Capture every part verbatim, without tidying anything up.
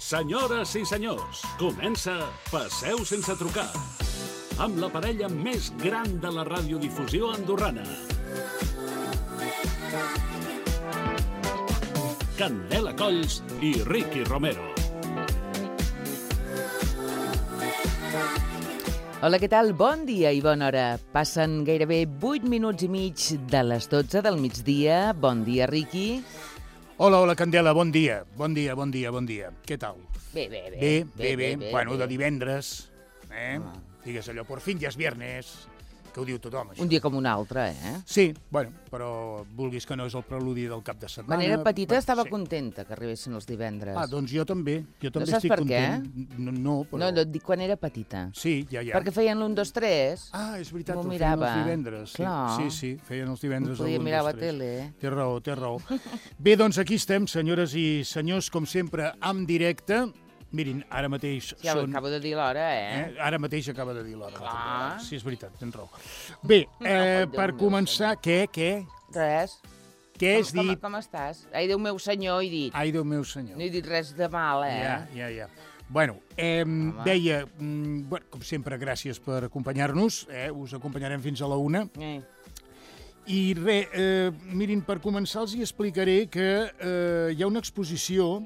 Senyores i senyors, comença Passeu sense trucar, amb la parella més gran de la radiodifusió andorrana. Candela Colls i Ricky Romero. Hola, què tal? Bon dia i bona hora. Passen gairebé vuit minuts i mig de les dotze del migdia. Bon dia, Ricky. Hola, hola, Candela, bon dia. Bon dia, bon dia, bon dia. Què tal? Bé, bé, bé. Bé, bé, bé. bé Bueno, bé. de divendres, eh? Ah. Digues allò, por fin ja és viernes, que ho diu tothom, això. Un dia com un altre, eh? Sí, bueno, però vulguis que no és el preludi del cap de setmana. Quan era petita Bueno, estava sí. contenta que arribessin els divendres. Ah, doncs jo també. Jo també saps estic per què? content. No, no, però... No, no, et dic quan era petita. Sí, ja, ja. Perquè feien l'un, dos, tres. Ah, és veritat, M'ho el feien mirava. els divendres. Sí, Clar. sí, sí, feien els divendres. Podia el un, mirar dos, la tres. tele. Té raó, té raó. Bé, doncs aquí estem, senyores i senyors, com sempre, en directe. Mirin, ara mateix Ja són... acabo de dir l'hora, eh? Eh? Ara mateix acaba de dir l'hora. Clar. Sí, és veritat, tens raó. Bé, eh, Déu per meu començar... Què, què? Res. Què has com, dit? Com, com estàs? Ai, Déu meu senyor, he dit. Ai, Déu meu senyor. No he dit res de mal, eh? Ja, ja, ja. Bueno, eh, deia, mm, bueno, com sempre, gràcies per acompanyar-nos. Eh? Us acompanyarem fins a la una. Eh. I res, eh, mirin, per començar els hi explicaré que eh, hi ha una exposició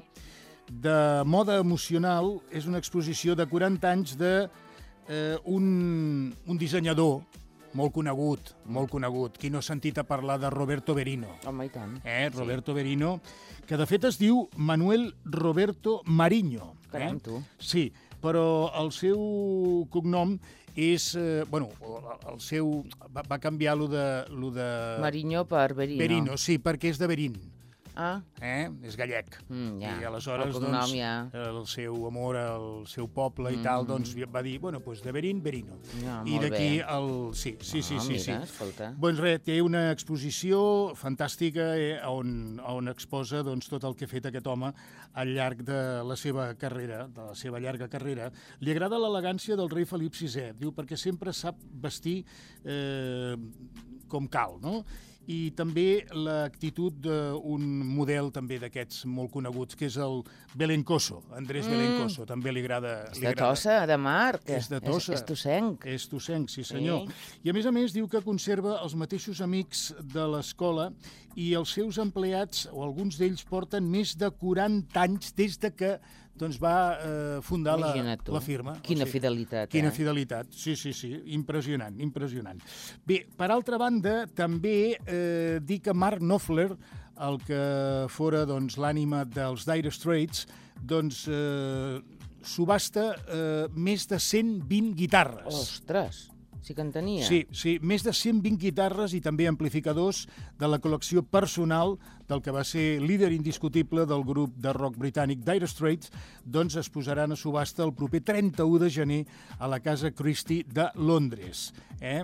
de moda emocional, és una exposició de quaranta anys de eh, un, un dissenyador molt conegut, molt conegut. Qui no ha sentit a parlar de Roberto Berino? Home, i tant. Eh, Roberto sí. Berino, que de fet es diu Manuel Roberto Mariño. Caram, eh? tu. Sí, però el seu cognom és... Eh, bueno, el seu... Va, va canviar lo de... Lo de... Mariño per Berino. Berino, sí, perquè és de Berín. Ah, Eh? És gallec. mm, ja. I aleshores, El cognom doncs, ja. el seu amor al seu poble i Mm. tal, doncs va dir, bueno, doncs de Berín, Berino. Ja, I molt d'aquí bé. el... Sí, sí, sí, Ah, sí. mira, sí. escolta. Doncs res, té una exposició fantàstica eh, on, on exposa doncs, tot el que ha fet aquest home al llarg de la seva carrera, de la seva llarga carrera. Li agrada l'elegància del rei Felip sisè, diu, perquè sempre sap vestir eh, com cal, no? I també l'actitud d'un model també d'aquests molt coneguts, que és el Belencoso, Andrés mm. Belencoso, també li agrada... És li de agrada. Tossa, de Mar. que És de Tossa. És, és tossenc. És tossenc, sí senyor. Sí. I a més a més diu que conserva els mateixos amics de l'escola i els seus empleats, o alguns d'ells, porten més de quaranta anys des de que doncs, va eh, fundar la, Imagina't tu. la firma. Quina fidelitat, Quina eh? fidelitat, sí, sí, sí, impressionant, impressionant. Bé, per altra banda, també eh, dir que Mark Knopfler, el que fora doncs, l'ànima dels Dire Straits, doncs eh, subhasta eh, més de cent vint guitarres. Ostres, sí que en tenia. Sí, sí, més de cent vint guitarres i també amplificadors de la col·lecció personal del que va ser líder indiscutible del grup de rock britànic Dire Straits, doncs es posaran a subhasta el proper trenta-u de gener a la Casa Christie de Londres. Eh?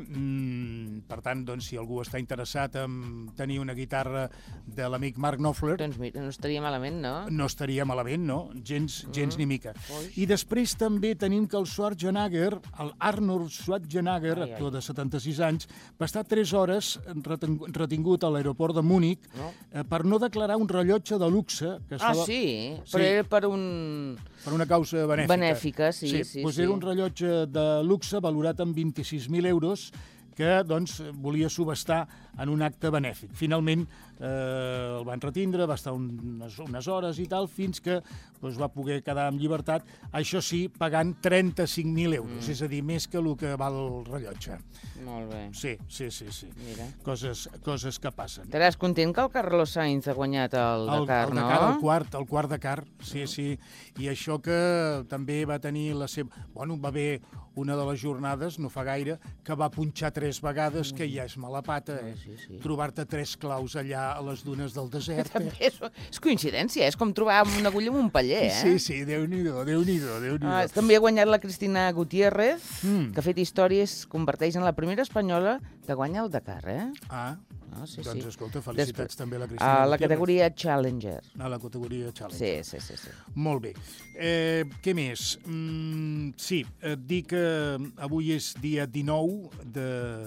Mm, per tant, doncs, si algú està interessat en tenir una guitarra de l'amic Mark Knopfler, Doncs mira, no estaria malament, no? no estaria malament, no? Gens, gens Mm. ni mica. Ui. I després també tenim que el Schwarzenegger, el Arnold Schwarzenegger, Ai, ai. actor de setanta-sis anys, va estar tres hores retengut, retingut a l'aeroport de Múnich No? eh, per no declarar un rellotge de luxe que Ah, estava sí? Sí. Però era per un... per una causa benèfica. Benèfica, sí, sí, doncs sí. era un rellotge de luxe valorat en vint-i-sis mil euros que doncs, volia subhastar en un acte benèfic. Finalment eh, el van retindre, va estar unes, unes hores i tal, fins que doncs, va poder quedar en llibertat, això sí, pagant trenta-cinc mil euros, mm. és a dir, més que el que val el rellotge. Molt bé. Sí, sí, sí, sí. Mira. Coses, coses que passen. Estaràs content que el Carlos Sainz ha guanyat el El, Dakar, el no? Dakar, el quart, el quart Dakar, sí, sí. I això que també va tenir la seva... Bueno, va haver una de les jornades, no fa gaire, que va punxar tres vegades, que ja és mala pata, eh? Sí, sí. Trobar-te tres claus allà a les dunes del desert. També Eh? és, és coincidència, és com trobar una agulla en un paller, eh? Sí, sí, Déu-n'hi-do, Déu-n'hi-do, Déu-n'hi-do. Ah, també ha guanyat la Cristina Gutiérrez, Mm. que ha fet història i es converteix en la primera espanyola que guanya el Dakar, eh? Ah, Ah, sí, doncs sí. escolta, felicitats Després, també a la A Cristina la Gutiérrez. categoria Challenger. A la categoria Challenge. Sí, sí, sí, sí. Molt bé. Eh, què més? Mm, sí, et dic que avui és dia dinou de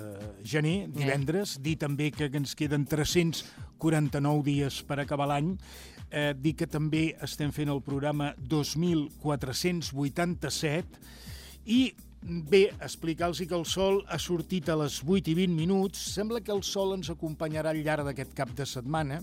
gener, divendres. Dir també que ens queden tres-cents quaranta-nou dies per acabar l'any. Eh, dic que també estem fent el programa dos mil quatre-cents vuitanta-set i bé, explicar-los que el sol ha sortit a les vuit i vint minuts. Sembla que el sol ens acompanyarà al llarg d'aquest cap de setmana.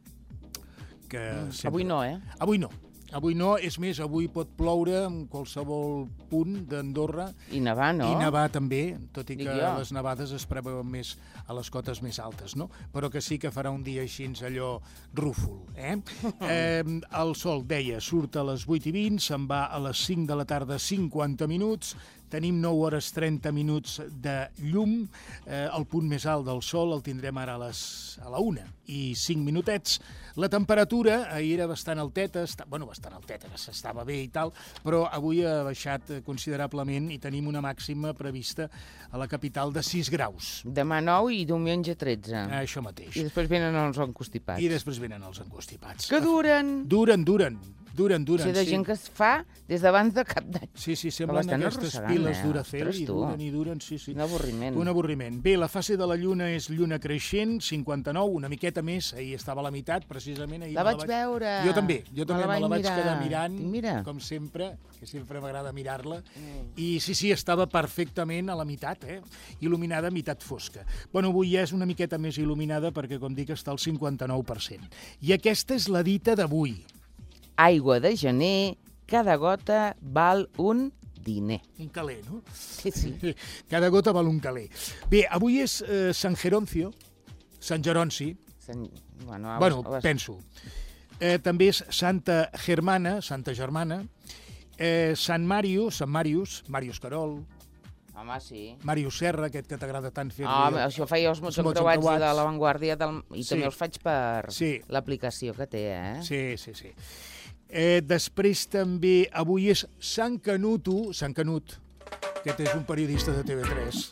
Que Mm, sempre... Avui no, eh? Avui no. Avui no, és més, avui pot ploure en qualsevol punt d'Andorra. I nevar, no? I nevar també, tot i Dic que jo. les nevades es preveuen més a les cotes més altes, no? Però que sí que farà un dia així allò rúfol, eh? eh el sol, deia, surt a les vuit i vint, se'n va a les cinc de la tarda, cinquanta minuts, tenim nou hores trenta minuts de llum, eh, el punt més alt del sol el tindrem ara a, les, a la una i cinc minutets. La temperatura ahir era bastant alteta, està, bueno, bastant alteta, que s'estava bé i tal, però avui ha baixat considerablement i tenim una màxima prevista a la capital de sis graus. Demà nou i diumenge tretze. Eh, això mateix. I després venen els encostipats. I després venen els encostipats. Que duren! Duren, duren. Duren, duren, O sigui, de sí. gent que es fa des d'abans de cap d'any. Sí, sí, semblen l'estan aquestes arrossegant, piles eh? d'Uracell Ostres, i tu. duren i duren, sí, sí. Un avorriment. Un avorriment. Bé, la fase de la lluna és lluna creixent, cinquanta-nou, una miqueta més, ahir estava a la meitat, precisament. Ahir La me vaig veure. Jo també, jo Me també la me la vaig vaig mirar. quedar mirant, Mira. com sempre, que sempre m'agrada mirar-la, Mm. i sí, sí, estava perfectament a la meitat, eh? Il·luminada, meitat fosca. Bueno, avui ja és una miqueta més il·luminada perquè, com dic, està al cinquanta-nou per cent. I aquesta és la dita d'avui. Aigua de gener, cada gota val un diner. Un caler, no? Sí, sí. Cada gota val un caler. Bé, avui és eh, Sant Geroncio, Sant Geronci, Sen... Bueno, bueno, vas- penso. Eh, també és Santa Germana, Santa Germana, eh, Sant Màrius, Sant Màrius, Màrius Carol, Home, sí. Màrius Serra, aquest que t'agrada tant fer. Ah, això feia els mots els mots encreuats encreuats. de l'avantguàrdia del... i Sí. també els faig per Sí. l'aplicació que té, eh? Sí, sí, sí. Eh, després també, avui és Sant Canuto, Sant Canut, aquest és un periodista de T V tres.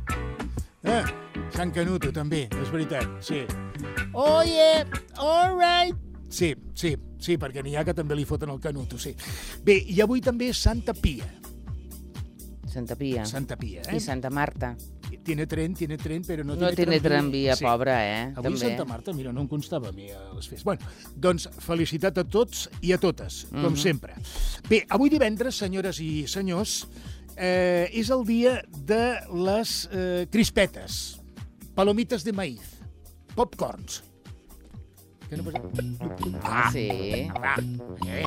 Eh, Sant Canuto, també, és veritat, sí. Oh, yeah, all right. Sí, sí, sí, perquè n'hi ha que també li foten el Canuto, sí. Bé, i avui també és Santa Pia. Santa Pia. Santa Pia, eh? I Santa Marta. Tiene tren, tiene tren, però no, No tiene tramvia, Sí. pobra, eh? Avui També. Santa Marta, mira, no em constava a mi a les festes. Bueno, doncs felicitat a tots i a totes, com Mhm. sempre. Bé, avui divendres, senyores i senyors, eh, és el dia de les eh, crispetes, palomites de maïz, popcorns. Què no passa? Ah, sí. Ah, eh?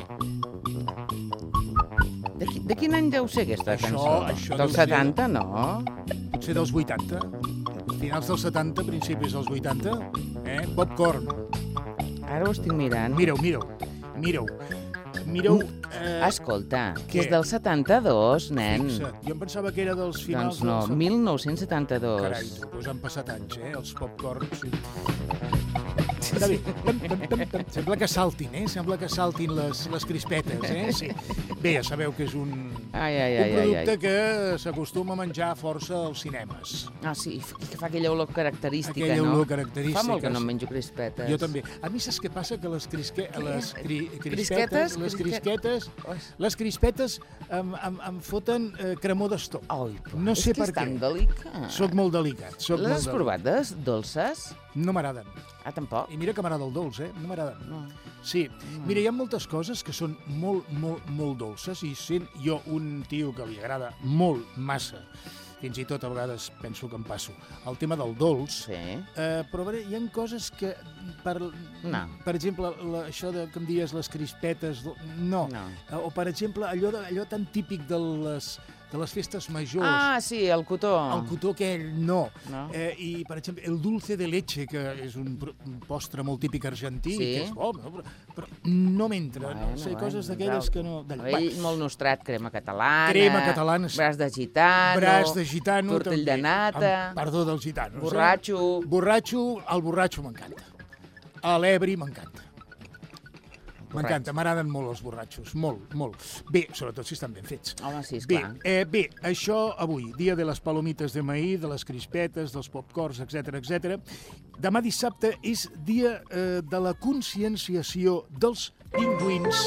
De, qui, de quin any deu ser aquesta Això- cançó? això Del deu ser- setanta, no? Potser dels vuitanta, finals dels setanta, principis dels vuitanta, eh? Popcorn. Ara ho estic mirant. Mireu, mireu, mireu. Mireu... Eh, Escolta, què? que és del setanta-dos, nen. Fixa't, jo em pensava que era dels finals... Doncs no, dels... mil nou-cents setanta-dos. Carai, tu, doncs han passat anys, eh, els popcorns. Sí. Està bé. Tam, tam, tam, tam. Sembla que saltin, eh? Sembla que saltin les, les crispetes, eh? Sí. Bé, ja sabeu que és un, Ai, ai, un ai, ai, producte ai. que s'acostuma a menjar força als cinemes. Ah, sí, i que fa aquella olor característica, Aquella no? olor característica. Fa molt que no em menjo crispetes. Jo també. A mi saps què passa? Que les, crisque... les cri... Crisquetes? crispetes, les Crisque- crisquetes, Ui. les crispetes em, em, em foten eh, cremor d'estop. Ai, però No és sé que per és tan què. delicat. Soc molt delicat. Soc Les molt has delicat. provat, des dolces? No m'agraden. Ah, tampoc? I mira que m'agrada el dolç, eh? No m'agraden. No. Sí. Mira, hi ha moltes coses que són molt, molt, molt dolces i sent jo un tio que li agrada molt, massa, fins i tot a vegades penso que em passo, el tema del dolç, Sí. eh, però a veure, hi ha coses que, per, No. per exemple, la, això de, que em dies, les crispetes, do- no. No. Eh, O, per exemple, allò, de, allò tan típic de les, de les festes majors, Ah, sí, el cotó. el cotó aquell, no. No? Eh, I, per exemple, el dulce de leche, que és un, pro- un postre molt típic argentí, Sí. que és bo, no? però, però no m'entra. Bueno, no sé, bueno, coses d'aquelles que no... d'allò. Ell molt nostrat, crema catalana. Crema catalana, sí. Braç de gitano. Braç de gitano, Tortell també. de nata. Amb perdó dels gitanos. Borratxo. Eh? Borratxo, el borratxo m'encanta. A l'ebri m'encanta. M'encanta, m'agraden molt els borratxos, molt, molt. Bé, sobretot si estan ben fets. Home, sí, Bé, esclar. eh, bé, això avui, dia de les palomites de maïs, de les crispetes, dels popcorns, etcètera, etcètera. Demà dissabte és dia eh, de la conscienciació dels pingüins.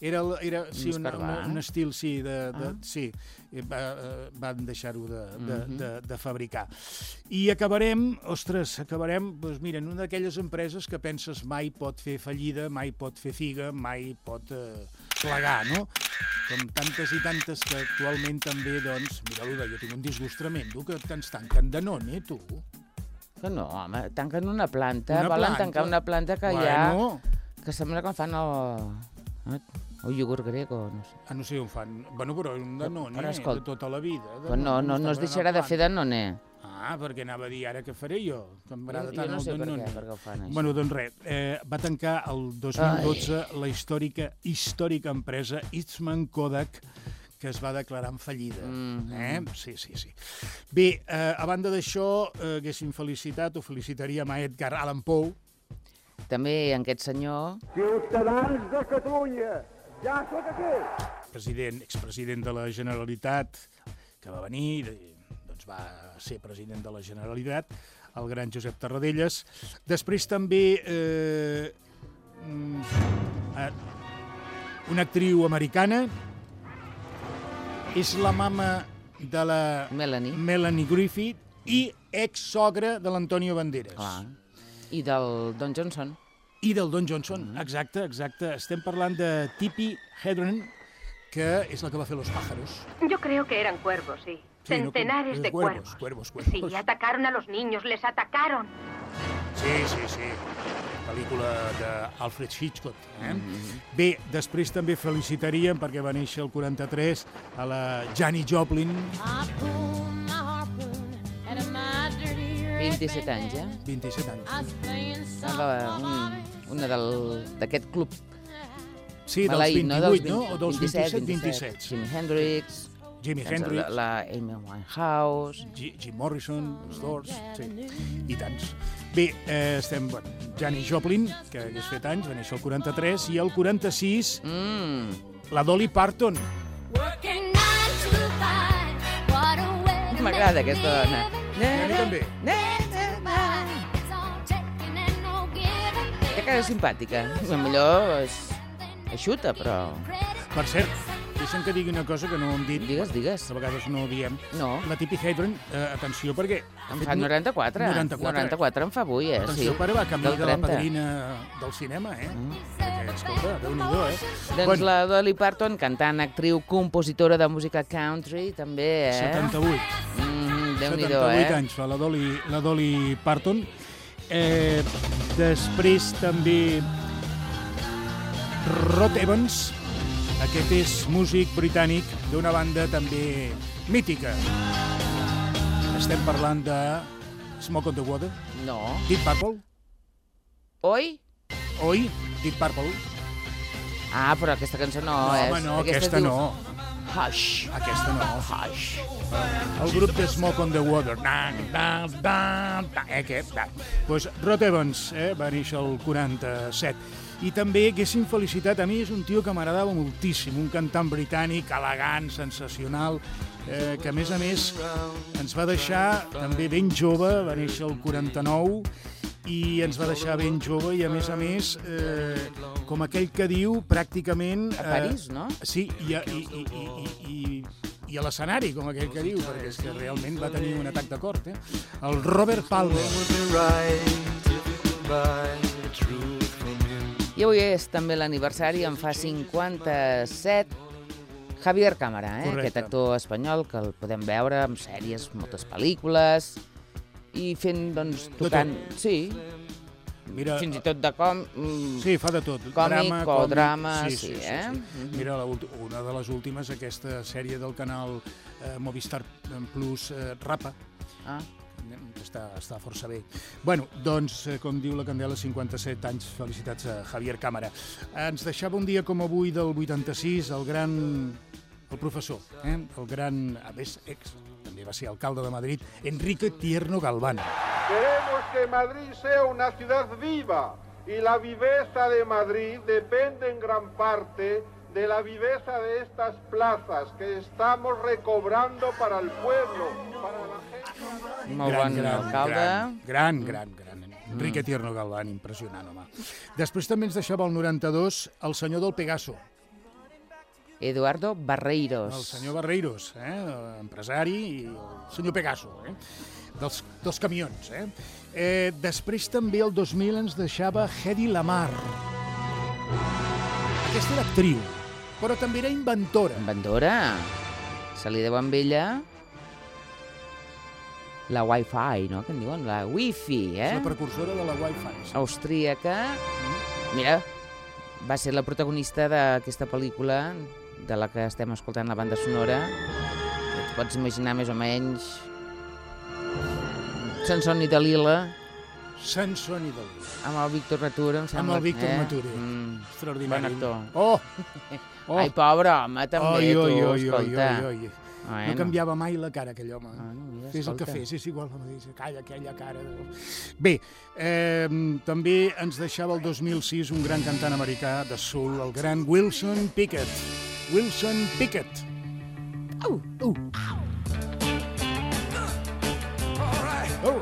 Era, era sí, Un un, escarbat. un, un estil, sí, de, de, Ah. sí, va, eh, van deixar-ho de, de, Mhm. de, de fabricar. I acabarem, ostres, acabarem, doncs mira, en una d'aquelles empreses que penses mai pot fer fallida, mai pot fer figa, mai pot eh, plegar, no? Com tantes i tantes que actualment també, doncs, mira, Luda, jo tinc un disgust tremendo que ens tanquen Danone, tu. Que no, home, tanquen una planta, Una volen planta? tancar una planta que bueno, hi ha, que sembla que fan el, el iogurt grec o no sé. Ah, no sé on fan. Bueno, però un Danone Però, escolta, de tota la vida. Però no, no, no es deixarà de fer Danone. Ah, perquè anava a dir ara què faré jo, que Jo, m'agrada jo tant no el sé per Danone. què, per què ho fan, això. Bueno, doncs res, eh, va tancar el dos mil dotze la històrica, històrica empresa Eastman Kodak, que es va declarar en fallida. Mhm. eh? Sí, sí, sí. Bé, eh, a banda d'això, eh, haguéssim felicitat, o felicitaríem a Edgar Allan Poe, També en aquest senyor, Ciutadans de Catalunya, ja sóc aquí! president, expresident de la Generalitat, que va venir, eh, doncs va ser president de la Generalitat, el gran Josep Tarradellas. Després també eh, mm, eh, una actriu americana, és la mama de la Melanie. Melanie Griffith i ex-sogra de l'Antonio Banderas. Clar. I del Don Johnson. I del Don Johnson, exacte, exacte. Estem parlant de Tippi Hedren, que és la que va fer Los pájaros. Yo creo que eran cuervos, sí. Sí, no, Centenares cu- de cuervos, cuervos. cuervos, cuervos. Sí, atacaron a los niños, les atacaron. Sí, sí, sí. Pel·lícula d'Alfred Hitchcock. Eh? Bé, després també felicitaríem, perquè va néixer el quaranta-tres, a la Janis Joplin, vint-i-set anys, eh? vint-i-set anys. La, un, una del- d'aquest club Sí, dels maleït, no? vint-i-vuit, Dels no? O dels vint-i-set, vint-i-set. vint-i-set. Jimi Hendrix, Jimi doncs Hendrix, la, la Amy Winehouse. G- Jim Morrison, els Doors, sí, i tants. Bé, eh, estem... Bueno, Janis Joplin, que hagués fet anys, va néixer el quaranta-tres, i el quaranta-sis, Mm, la Dolly Parton. m'agrada aquesta dona. I a mi també. Na, na, na. Té cara simpàtica. Millor és eixuta, però... Per cert, deixa'm que digui una cosa que no hem dit, Digues, digues. a vegades no ho diem. No, La Tippi Hedren, eh, atenció, perquè... ha em fet fa no- noranta-quatre. noranta-quatre. noranta-quatre em fa avui, eh? Atenció, Sí. pare, va camí Del de la trenta. padrina del cinema, eh? Perquè, escolta, Déu-n'hi-do, eh? Doncs Bueno, la Dolly Parton, cantant, actriu, compositora de música country, també, eh? setanta-vuit. Mm, Déu-n'hi-do, setanta-vuit eh? anys fa la Dolly, la Dolly Parton. Eh, després també Rod Evans, aquest és músic britànic d'una banda també mítica. Estem parlant de Smoke on the Water, No. Deep Purple, Oi? oi? Deep Purple. Ah, però aquesta cançó no, No, és... home, no, aquesta, es diu no. Hush. Aquesta no. Hush. El grup de Smoke on the Water. Na, na, na, na, eh, què? Doncs pues Rod Evans eh, va néixer el quaranta-set. I també haguéssim felicitat, a mi és un tio que m'agradava moltíssim, un cantant britànic elegant, sensacional, eh, que a més a més ens va deixar també ben jove, va néixer el quaranta-nou, i ens va deixar ben jove i a més a més, eh, com aquell que diu, pràcticament... A París, no? Sí, i a, i, i, i, i, i, i a l'escenari, com aquell que diu, perquè és que realment va tenir un atac de cor, eh? El Robert Palmer. I avui és també l'aniversari, en fa cinquanta-set, Javier Cámara, eh? Correcte. Aquest actor espanyol que el podem veure en sèries, moltes pel·lícules, i fent, doncs, tocant... Sí, Mira, fins i tot de com... mm, sí, fa de tot. Còmic Drama, o còmic, drama, sí, sí, sí, eh? sí. Mira, la ulti- una de les últimes, aquesta sèrie del canal eh, Movistar Plus, eh, Rapa, Ah, que està, està força bé. Bueno, doncs, eh, com diu la Candela, cinquanta-set anys, felicitats a Javier Cámara. Ens deixava un dia com avui del vuitanta-sis el gran... el professor, eh? el gran, a més, ex, també va ser alcalde de Madrid, Enrique Tierno Galván. Queremos que Madrid sea una ciudad viva y la viveza de Madrid depende en gran parte de la viveza de estas plazas que estamos recobrando para el pueblo, para la gente. molt bon alcalde. Gran, gran, gran, gran. Enrique Tierno Galván, impressionant, home. Després també ens deixava el noranta-dos el senyor del Pegaso. Eduardo Barreiros. El senyor Barreiros, eh? Empresari, i el senyor Pegaso, eh? dels, dels camions. Eh? Eh, després també el dos mil ens deixava Hedy Lamarr. Aquesta era actriu, però també era inventora. Inventora. Se li deu amb ella la Wi-Fi, no? Que en diuen? La Wi-Fi, eh? És la precursora de la Wi-Fi. Sí. Austríaca. Mira, va ser la protagonista d'aquesta pel·lícula de la que estem escoltant la banda sonora. Et pots imaginar més o menys Sansón i Dalila. Sansón i Dalila. Amb el Víctor Mature, em sembla. Amb el Víctor eh? Mature. Mm. Extraordinari. Bon actor. Oh! oh. Ai, pobre home, també, oi, tu, oi, oi, escolta. Oi, oi, oi. Bueno. No canviava mai la cara, aquell home. Ah, no, mira, fes el que escolta. fes, és igual. Calla, aquella cara. Bé, eh, també ens deixava el dos mil sis un gran cantant americà de soul, el gran Wilson Pickett. Wilson Pickett. Au! Uh. Oh.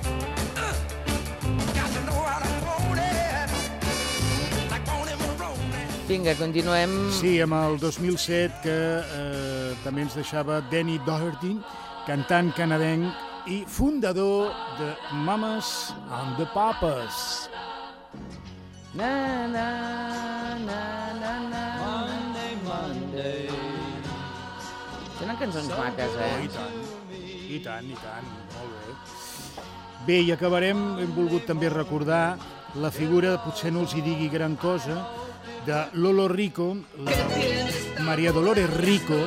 Vinga, continuem. Sí, amb el dos mil set, que eh, també ens deixava Danny Doherty, cantant canadenc i fundador de Mamas and the Papas. Na, na, na, na, na. Monday, Monday. Tenen cançons maques, eh? Oh, i tant, i tant, i tant, molt bé. Bé, i acabarem, hem volgut també recordar la figura, potser no els hi digui gran cosa, de Lolo Rico, la María Dolores Rico.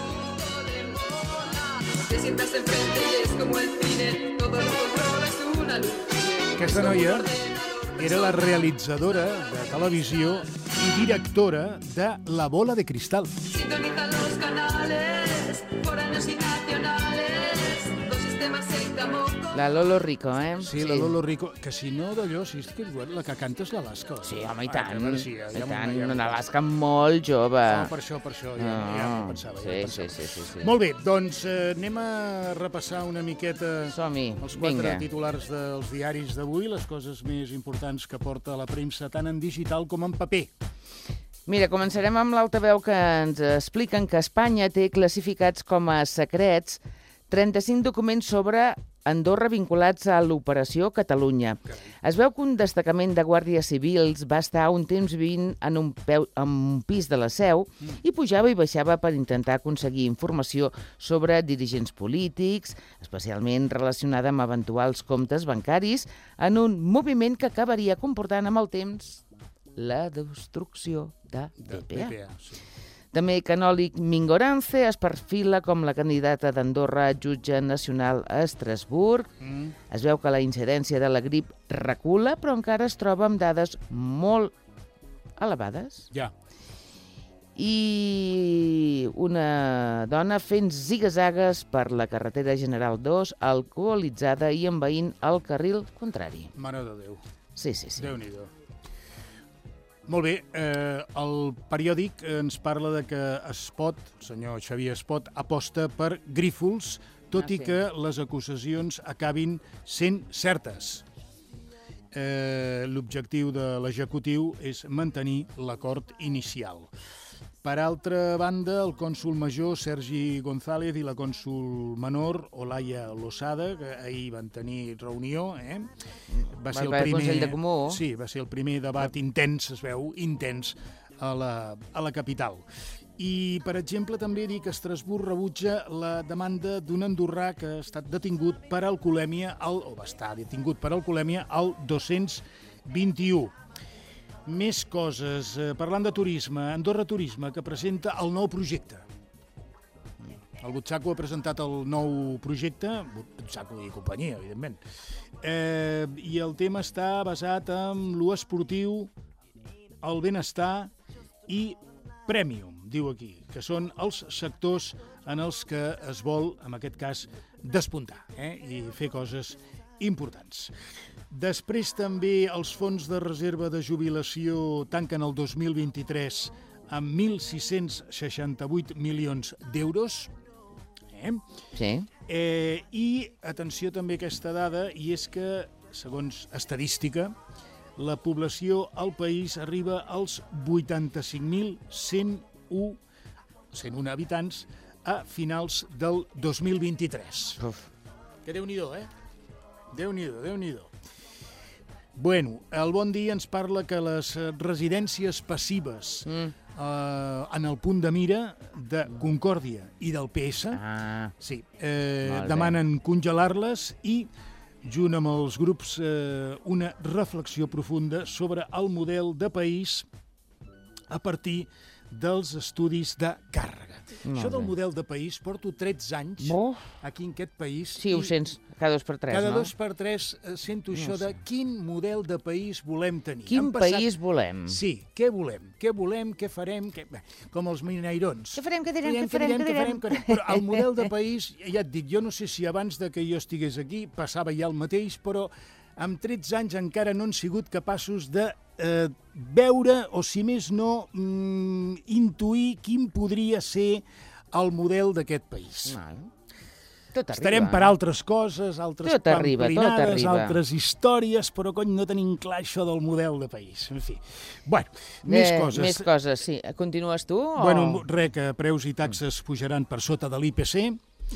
Aquesta noia era la realitzadora de televisió i directora de La Bola de Cristal. Sintonizan los canales, foráneos y nacionales, dos sistemas en Camoco. La Lolo Rico, eh? Sí, la Lolo Rico, que si no d'allò, si és que la que canta és l'Alaska. Sí, home, i Ah, tant. que mereixia, I ja m'ho- tant, ja m'ho- una Alaska molt jove. No, per això, per això, ja, ja m'ho pensava. sí, ja m'ho pensava. sí, sí, sí, sí. Molt bé, doncs eh, anem a repassar una miqueta Som-hi, els quatre vinga. titulars dels diaris d'avui, les coses més importants que porta la premsa tant en digital com en paper. Mira, començarem amb l'altaveu que ens expliquen que Espanya té classificats com a secrets trenta-cinc documents sobre Andorra vinculats a l'Operació Catalunya. Es veu que un destacament de guàrdies civils va estar un temps vivint en un, peu, en un pis de la Seu i pujava i baixava per intentar aconseguir informació sobre dirigents polítics, especialment relacionada amb eventuals comptes bancaris, en un moviment que acabaria comportant amb el temps la destrucció de De P P A. P P A, sí. També Canòlic Mingorance es perfila com la candidata d'Andorra a jutge nacional a Estrasburg. Mm. Es veu que la incidència de la grip recula, però encara es troba amb dades molt elevades. Ja. I una dona fent ziga-zagues per la carretera General dos, alcoholitzada i envaint el carril contrari. Mare de Déu. Sí, sí, sí. Déu-n'hi-do. Molt bé, eh, el periòdic ens parla de que Espot, el senyor Xavier Espot, aposta per Grífols, tot Ah, i sí. que les acusacions acabin sent certes. Eh, L'objectiu de l'executiu és mantenir l'acord inicial. Per altra banda, el cònsol major Sergi González i la cònsol menor Olaya Losada, que ahir van tenir reunió, eh? va ser el Va haver primer, Consell de Comú. Sí, va ser el primer debat intens, es veu, intens a la, a la capital. I, per exemple, també dir que Estrasburg rebutja la demanda d'un andorrà que ha estat detingut per alcoholèmia, al, o va estar detingut per alcoholèmia al dos-cents vint-i-u. Més coses. Eh, parlant de turisme, Andorra Turisme, que presenta el nou projecte. El Butxaco ha presentat el nou projecte, Butxaco i companyia, evidentment. Eh, I el tema està basat en lo esportiu, el benestar i premium, diu aquí, que són els sectors en els que es vol, en aquest cas, despuntar, eh? I fer coses importants. Després també els fons de reserva de jubilació tanquen el dos mil vint-i-tres amb mil sis-cents seixanta-vuit milions d'euros. Eh? Sí. Eh, I atenció també a aquesta dada, i és que, segons estadística, la població al país arriba als vuitanta-cinc mil cent u cent un habitants, a finals del dos mil vint-i-tres. Uf. Que Déu-n'hi-do, eh? Déu-n'hi-do, Déu-n'hi-do. Bueno, el Bon Dia ens parla que les residències passives mm. eh, en el punt de mira de Concòrdia i del P S Ah. sí, eh, Molt demanen congelar-les i, junt amb els grups, eh, una reflexió profunda sobre el model de país a partir dels estudis de càrrega. Molt Això del bé. model de país, porto tretze anys Oh. aquí en aquest país. Sí, ho i sents cada dos per tres, Cada no? dos per tres eh, sento No això sé. de quin model de país volem tenir. Quin Han passat- país volem? Sí, què volem? Què volem, què farem? Què... Bé, com els mineirons. Què farem, què direm, Farem, què farem, què direm? què farem? Però el model de país, ja et dic, jo no sé si abans de que jo estigués aquí passava ja el mateix, però amb tretze anys encara no han sigut capaços de eh, veure, o si més no, mm, intuir quin podria ser el model d'aquest país. Val. Tot arriba. Estarem per altres coses, altres Tot arriba, tot pamplinades, arriba. altres històries, però cony, no tenim clar això del model de país. En fi, bueno, més Eh, coses. Més coses, sí. Continues tu? O... Bueno, res, que preus i taxes pujaran per sota de l'I P C,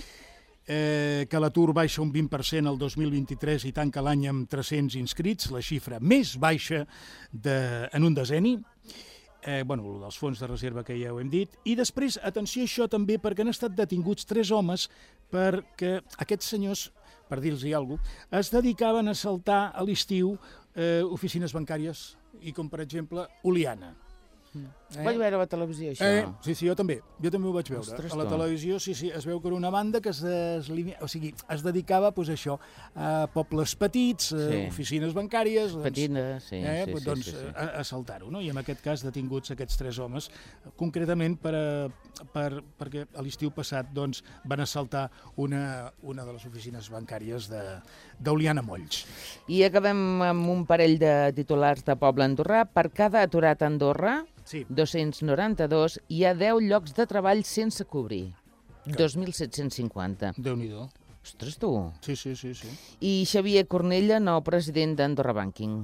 eh, que l'atur baixa un vint per cent el dos mil vint-i-tres i tanca l'any amb tres-cents inscrits, la xifra més baixa de, en un decenni, eh, bueno, dels fons de reserva que ja ho hem dit, i després, atenció a això també, perquè han estat detinguts tres homes perquè aquests senyors, per dir-los alguna cosa, es dedicaven a assaltar a l'estiu eh, oficines bancàries i com, per exemple, Oliana. Eh? Vaig veure a la televisió, això. Eh, sí, sí, jo també. Jo també ho vaig veure. Ostres, a la tu. televisió, sí, sí, es veu que era una banda que es, deslimi... o sigui, es dedicava pues, a això, a pobles petits, a Sí. oficines bancàries, doncs, Petita, sí, eh, sí, sí, doncs, sí, sí. A, a saltar-ho, no? I en aquest cas detinguts aquests tres homes, concretament per, a, per, perquè a l'estiu passat doncs, van assaltar una, una de les oficines bancàries de- d'Oliana Molls. I acabem amb un parell de titulars de poble andorrà. Per cada aturat a Andorra, Sí. dos-cents noranta-dos, hi ha deu llocs de treball sense cobrir. dos mil set-cents cinquanta. Déu-n'hi-do. Ostres, tu. Sí, sí, sí, sí. I Xavier Cornella, nou president d'Andorra Banking.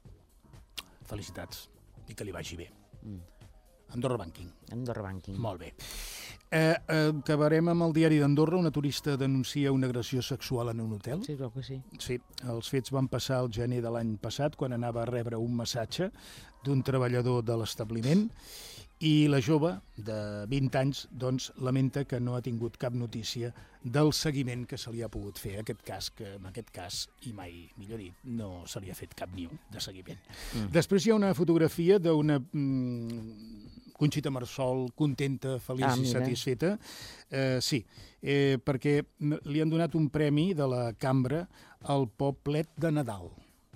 Felicitats. I que li vagi bé. Andorra Banking. Andorra Banking. Molt bé. Eh, eh, acabarem amb el diari d'Andorra. Una turista denuncia una agressió sexual en un hotel. Sí, veu que sí. Sí, els fets van passar el gener de l'any passat, quan anava a rebre un massatge d'un treballador de l'establiment, i la jove, de vint anys, doncs, lamenta que no ha tingut cap notícia del seguiment que se li ha pogut fer a aquest cas, que en aquest cas, i mai, millor dit, no se li ha fet cap ni un de seguiment. Mm. Després hi ha una fotografia d'una mm, Conxita Marsol contenta, feliç Ah, i mira. satisfeta. Eh, sí, eh, perquè li han donat un premi de la cambra al Poblet de Nadal.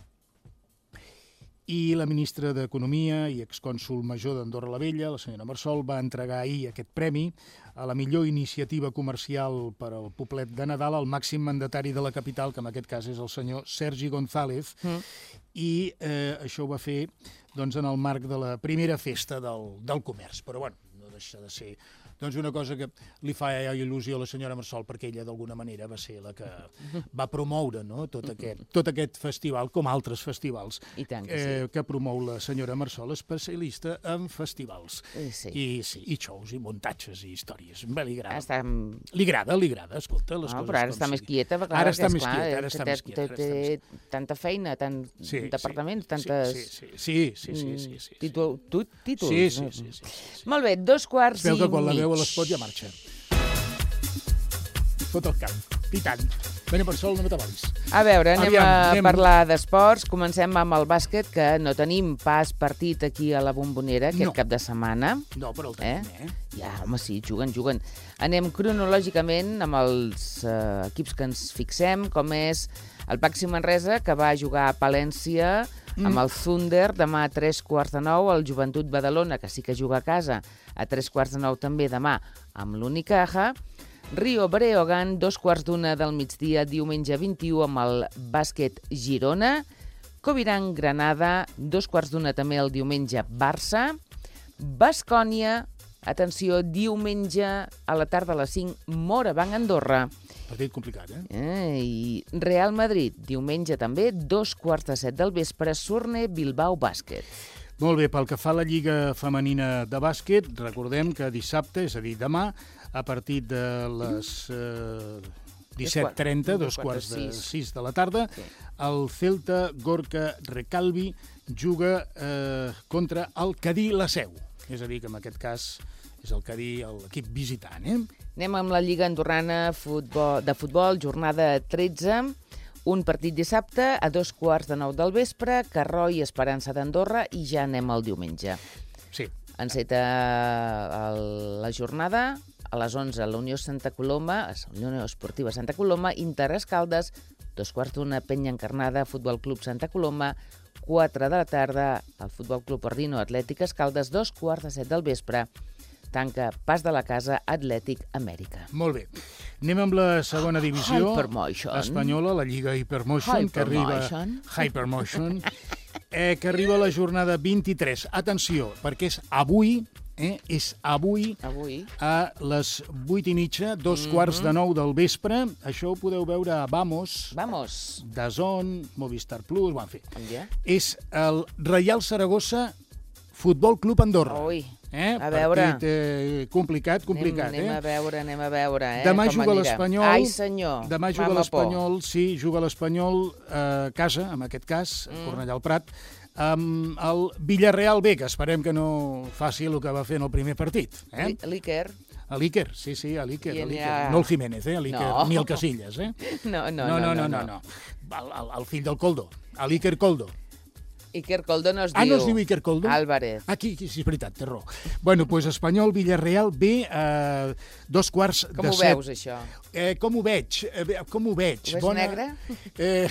I la ministra d'Economia i excònsol major d'Andorra la Vella, la senyora Marsol, va entregar ahir aquest premi a la millor iniciativa comercial per al Poblet de Nadal al màxim mandatari de la capital, que en aquest cas és el senyor Sergi González, mm. i eh, això ho va fer doncs, en el marc de la primera festa del, del comerç. Però bueno, no deixa de ser doncs, una cosa que li fa il·lusió a la senyora Marsol, perquè ella d'alguna manera va ser la que va promoure, no? tot, aquest, tot aquest festival, com altres festivals I tant que eh, que promou la senyora Marsol, especialista en festivals. Eh, sí. I, sí, i shows, i muntatges, i històries. Bé, li agrada. Està... Li agrada, li agrada, escolta, les No, coses però ara com està més sigui. quieta. Clar, Ara està que, més esclar, quieta, ara que està té- més quieta. ara està més té quieta. tanta feina, tant Sí, departaments, sí, tantes... Sí, sí, sí, sí, sí, sí, sí, sí. Títol, tu, títols. Sí, sí, sí, sí, sí, sí. Molt bé, dos quarts Es veu i que quan la mig. veu a l'espot ja marxa. Fot el camp, pitant. Bé, per sol no m'atabalis. A veure, anem Aviam, a anem. parlar d'esports. Comencem amb el bàsquet, que no tenim pas partit aquí a la Bombonera aquest No. cap de setmana. No, però el tenim, eh? Ja, home, sí, juguen, juguen. Anem cronològicament amb els eh, equips que ens fixem, com és el Baxi Manresa, que va jugar a Palència mm. amb el Thunder, demà a tres quarts de nou, el Joventut Badalona, que sí que juga a casa, a tres quarts de nou també demà amb l'Unicaja, Rio Breogán, dos quarts d'una del migdia, diumenge vint-i-u, amb el Bàsquet Girona, Coviran Granada, dos quarts d'una també el diumenge Barça, Baskònia, atenció, diumenge a la tarda a les cinc, Morabanc Andorra, Partit complicat, eh? eh, i Real Madrid, diumenge també, dos quarts de set del vespre, Surne Bilbao Bàsquet. Molt bé, pel que fa a la Lliga Femenina de Bàsquet, recordem que dissabte, és a dir, demà, a partir de les eh, disset trenta, dos quarts de sis de la tarda, sí. el Celta Gorka Recalvi juga eh, contra el Cadí La Seu. És a dir, que en aquest cas és el Cadí, l'equip visitant. Eh? Anem amb la Lliga Andorrana futbol, de futbol, jornada tretze. Un partit dissabte a dos quarts de nou del vespre, Carroi i Esperança d'Andorra, i ja anem al diumenge. Sí. Enceta el, la jornada a les onze, la Unió Santa Coloma, la Unió Esportiva Santa Coloma, Inter Escaldes, dos quarts d'una, Penya Encarnada, Futbol Club Santa Coloma, quatre de la tarda, el Futbol Club Ordino Atlètic Escaldes, dos quarts de set del vespre, tanca Pas de la Casa Atlètic Amèrica. Molt bé. Anem amb la segona divisió Hypermotion. espanyola, la Lliga Hypermotion, Hypermotion. que arriba Hypermotion, eh, que arriba a la jornada vint-i-tres. Atenció, perquè és avui, eh, és avui, Avui. a les vuit i mitja, dos mm-hmm. quarts de nou del vespre. Això ho podeu veure a Vamos, Vamos. DAZN, Movistar Plus, en fi. Ja. És el Reial Saragossa Futbol Club Andorra. Ui, Eh? a veure. Partit eh, complicat, complicat. Anem, anem eh? a veure, anem a veure. Eh? Demà com juga anirà. l'Espanyol. Ai, senyor. Demà juga Mama l'Espanyol, sí, juga l'Espanyol a eh, casa, en aquest cas, a Mm. Cornellà al Prat, amb el Villarreal B, que esperem que no faci el que va fer en el primer partit. Eh? Li- L'Iker. A l'Iker, sí, sí, a l'Iker. I a l'Iker. anirà- No el Jiménez, eh? a l'Iker, No. ni el Casillas. Eh? No, no, no, no, no, no, no. El, el, el fill del Coldo, a l'Iker Coldo. Iker Koldo no es Ah, diu. no es diu Iker Koldo? Álvarez. Aquí, aquí sí, és veritat, té raó. Bueno, doncs Espanyol, Villarreal B, eh, dos quarts Com de ho set. veus, això? Eh, com ho veig? Eh, com ho veig? Ho veus negre? Eh,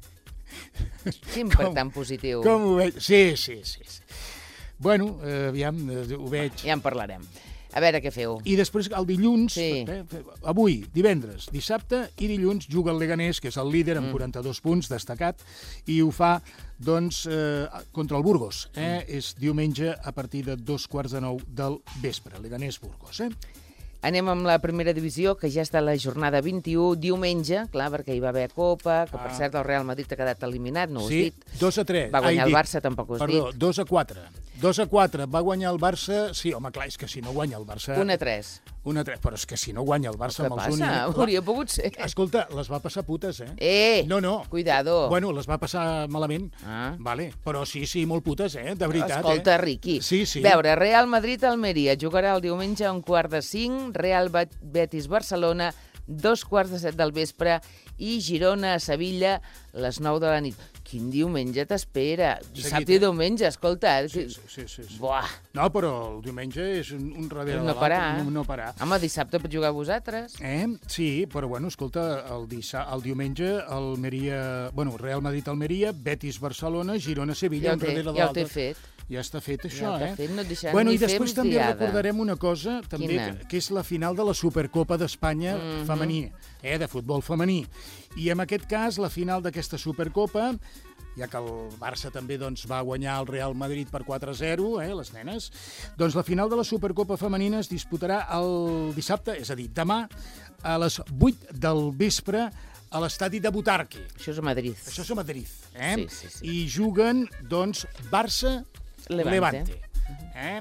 Sempre com- tan positiu. com ho veig? Sí, sí, sí. sí. Bueno, eh, aviam, eh, ho veig. Ja en parlarem. A veure què feu. I després el dilluns, Sí. eh, avui, divendres, dissabte i dilluns juga el Leganés, que és el líder amb Mm. quaranta-dos punts, destacat, i ho fa doncs, eh, contra el Burgos. Eh? Mm. És diumenge a partir de dos quarts de nou del vespre, Leganés-Burgos. Eh? Anem amb la primera divisió, que ja està a la jornada vint-i-u, diumenge, clar, perquè hi va haver Copa, que per Ah. cert el Real Madrid ha quedat eliminat, no ho has Sí, dit. dos a tres. Va guanyar Ai, el dic, Barça, tampoc ho has Perdó, dit. dos a quatre. dos a quatre. Va guanyar el Barça... Sí, home, clar, és que si no guanya el Barça... un a tres. un a tres. Però és que si no guanya el Barça Què amb els passa? únics... Hauria pogut ser. Escolta, les va passar putes, eh? Eh, No, no. cuidado. Bueno, les va passar malament, Ah. vale. Però sí, sí, molt putes, eh? De veritat, Escolta, eh? Riqui. Sí, sí. Veure, Real Madrid-Almeria jugarà el diumenge a un quart de cinc, Real Betis-Barcelona, dos quarts de set del vespre, i Girona-Sevilla, les nou de la nit. Quin diumenge t'espera? Dissabte Seguit, eh? i diumenge, escolta. Sí, sí, sí, sí, sí. Buah. No, però el diumenge és un, un darrere No de l'altre. parar. No, no parar. Home, dissabte pot jugar vosaltres. Eh? Sí, però bueno, escolta, el, dissa, el diumenge Almeria, bueno, Real Madrid-Almeria, Betis-Barcelona, Girona-Sevilla, Ja un ho té, darrere de ja ho l'altre. té fet. Ja està fet, això, Ja ho té eh? fet, no et deixaran bueno, ni i després fer també migdiada. recordarem una cosa, també, Quina? que, que és la final de la Supercopa d'Espanya Mhm. femení, eh, de futbol femení. I en aquest cas, la final d'aquesta Supercopa, ja que el Barça també doncs, va guanyar el Real Madrid per quatre a zero, eh, les nenes, doncs la final de la Supercopa femenina es disputarà el dissabte, és a dir, demà, a les vuit del vespre, a l'estadi de Butarque. Això és a Madrid. Això és a Madrid. Eh? Sí, sí, sí. I juguen, doncs, Barça-Levante. Levante. Eh?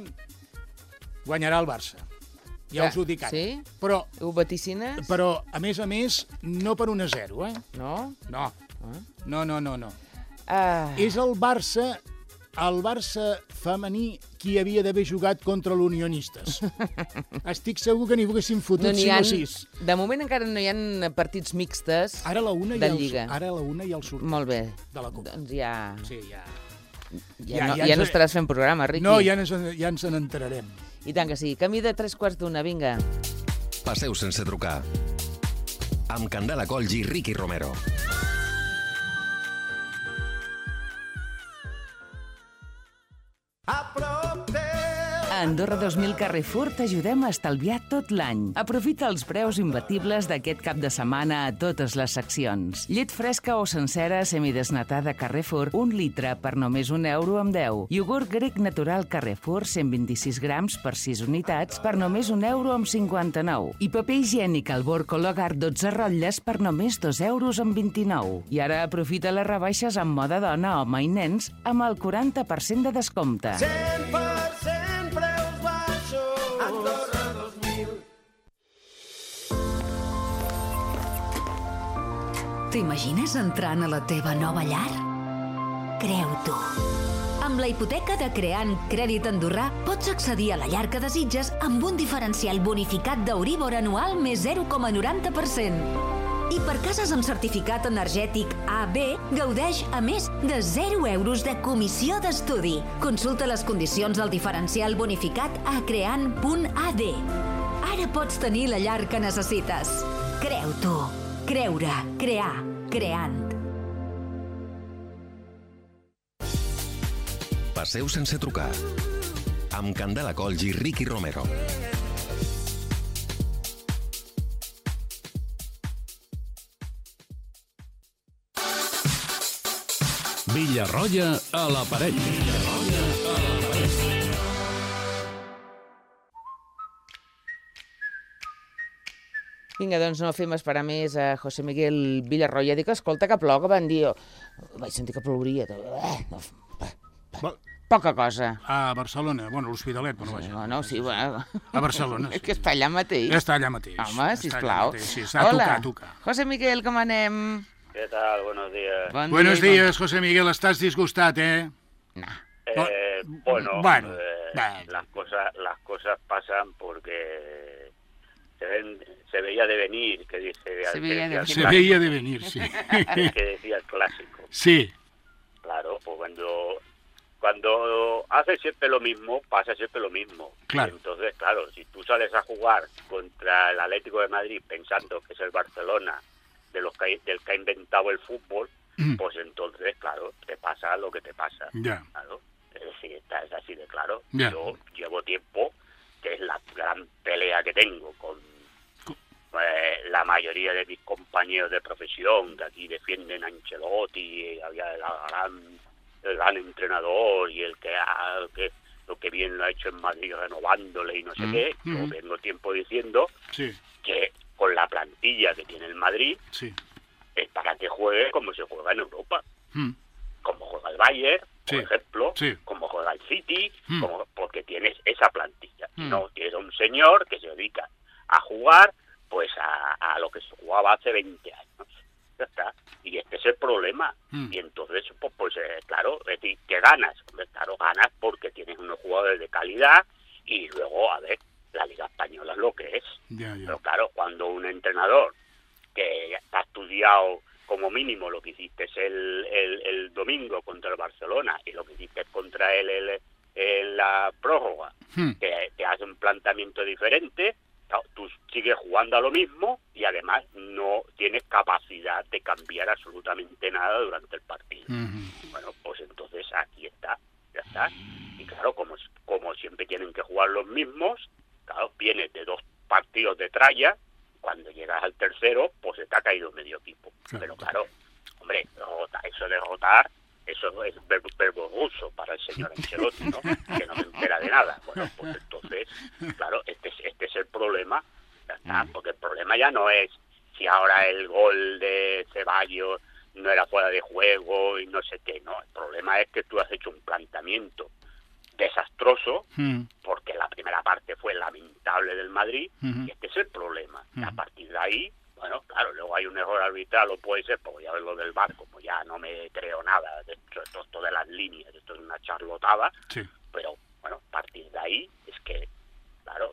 Guanyarà el Barça. Ja Ja, us ho dic ara. sí? Però, Ho vaticines? però, a més a més, no per un a zero, eh? No? No. Ah. No, no, no, no. Ah. És el Barça, el Barça femení qui havia d'haver jugat contra l'Unionistes. Estic segur que n'hi haguessin fotut No n'hi cinc ha, o sis. de moment encara no hi ha partits mixtes. Ara a la una, de hi ha el, Lliga. ara a la una hi ha el sorteig Molt bé. de la Copa. Doncs ja, Sí, ja... ja, Ja- no, ja ja ens- no estaràs fent programa, Riqui. No, ja ens, ja ens n'enterarem. I tant que sí. Camí de tres quarts d'una, vinga. Passeu sense trucar. Amb Candela Colls i Riqui Romero. A Andorra dos mil Carrefour t'ajudem a estalviar tot l'any. Aprofita els preus imbatibles d'aquest cap de setmana a totes les seccions. Llet fresca o sencera semidesnatada Carrefour, un litre per només un euro amb deu. Iogurt grec natural Carrefour, cent vint-i-sis grams per sis unitats, per només un euro amb cinquanta-nou. I paper higiènic Albor Cologar dotze rotlles per només dos euros amb vint-i-nou. I ara aprofita les rebaixes en moda dona, home i nens amb el quaranta per cent de descompte. cent per cent preus baixos. Andorra dos mil. T'imagines entrant a la teva nova llar? Creu-t'ho. Amb la hipoteca de Creant Crèdit Andorrà pots accedir a la llar que desitges amb un diferencial bonificat d'Euríbor anual més zero coma noranta per cent. I per cases amb certificat energètic A B, gaudeix a més de zero euros de comissió d'estudi. Consulta les condicions del diferencial bonificat a creant punt a d. Ara pots tenir la llar que necessites. Creu-t'ho. Creure. Crear. Creant. Passeu sense trucar. Amb Candela Colls i Ricky Romero. Villarroya a l'aparell. Villarroya a l'aparell. Vinga, doncs no fem esperar més a José Miguel Villarroya. Dic, escolta, que plou, que van dir... Vaig sentir que plouria. Poca cosa. A Barcelona, bueno, l'Hospitalet, però vaja. No, no, sí, bueno. A Barcelona, sí. És que està allà mateix. Està allà mateix. Home, sisplau. Sí, està a tocar, a tocar. José Miguel, com anem? ¿Qué tal? Buenos días. Bon Buenos dia, días, José Miguel. Estás disgustat, ¿eh? No. Eh, bueno, bueno eh, las cosas las cosas pasan porque se, ven, se veía de venir, que dice... Se veía de, se veía de venir, sí. Que decía el clásico. Sí. Claro, pues cuando, cuando haces siempre lo mismo, pasa siempre lo mismo. Claro. Entonces, claro, si tú sales a jugar contra el Atlético de Madrid pensando que es el Barcelona, de los que, del que ha inventado el fútbol, mm. pues entonces, claro, te pasa lo que te pasa. Yeah. Claro. Es decir, está, es así de claro. Yeah. Yo llevo tiempo, que es la gran pelea que tengo con eh, la mayoría de mis compañeros de profesión, que aquí defienden a Ancelotti, había el gran, el gran entrenador y el que, ha, que lo que bien lo ha hecho en Madrid renovándole y no sé mm. qué. Yo mm. vengo tiempo diciendo sí. que con la plantilla que tiene el Madrid, sí. es para que juegue como se juega en Europa. Mm. Como juega el Bayern, sí. por ejemplo, sí. como juega el City, mm. como, porque tienes esa plantilla. Mm. No, tienes a un señor que se dedica a jugar pues a, a lo que se jugaba hace veinte años. Ya está. Y este es el problema. Mm. Y entonces, pues, pues eh, claro, es decir, ¿qué ganas? Hombre, claro, ganas porque tienes unos jugadores de calidad y luego, a ver, la Liga Española es lo que es. Yeah, yeah. Pero claro, cuando un entrenador que ha estudiado como mínimo lo que hiciste el, el, el domingo contra el Barcelona y lo que hiciste contra él el, en la prórroga, hmm. que te hace un planteamiento diferente, tú sigues jugando a lo mismo y además no tienes capacidad de cambiar absolutamente nada durante el partido. Mm-hmm. Bueno, pues entonces aquí está, ya está. Y claro, como, como siempre tienen que jugar los mismos, claro, vienes de dos partidos de tralla, cuando llegas al tercero, pues se te ha caído medio equipo. Claro. Pero claro, hombre, eso de rotar, eso es verbo, verbo ruso para el señor Ancelotti, ¿no? Que no se entera de nada. Bueno, pues entonces, claro, este es, este es el problema, ya está, porque el problema ya no es si ahora el gol de Ceballos no era fuera de juego y no sé qué, no. El problema es que tú has hecho un planteamiento desastroso, mm. porque la primera parte fue lamentable del Madrid, mm-hmm. y este es el problema. Mm. A partir de ahí, bueno, claro, luego hay un error arbitral, o puede ser, porque ya ves lo del VAR, como ya no me creo nada de esto, esto, esto de las líneas, esto es una charlotada, sí. pero bueno, a partir de ahí es que, claro,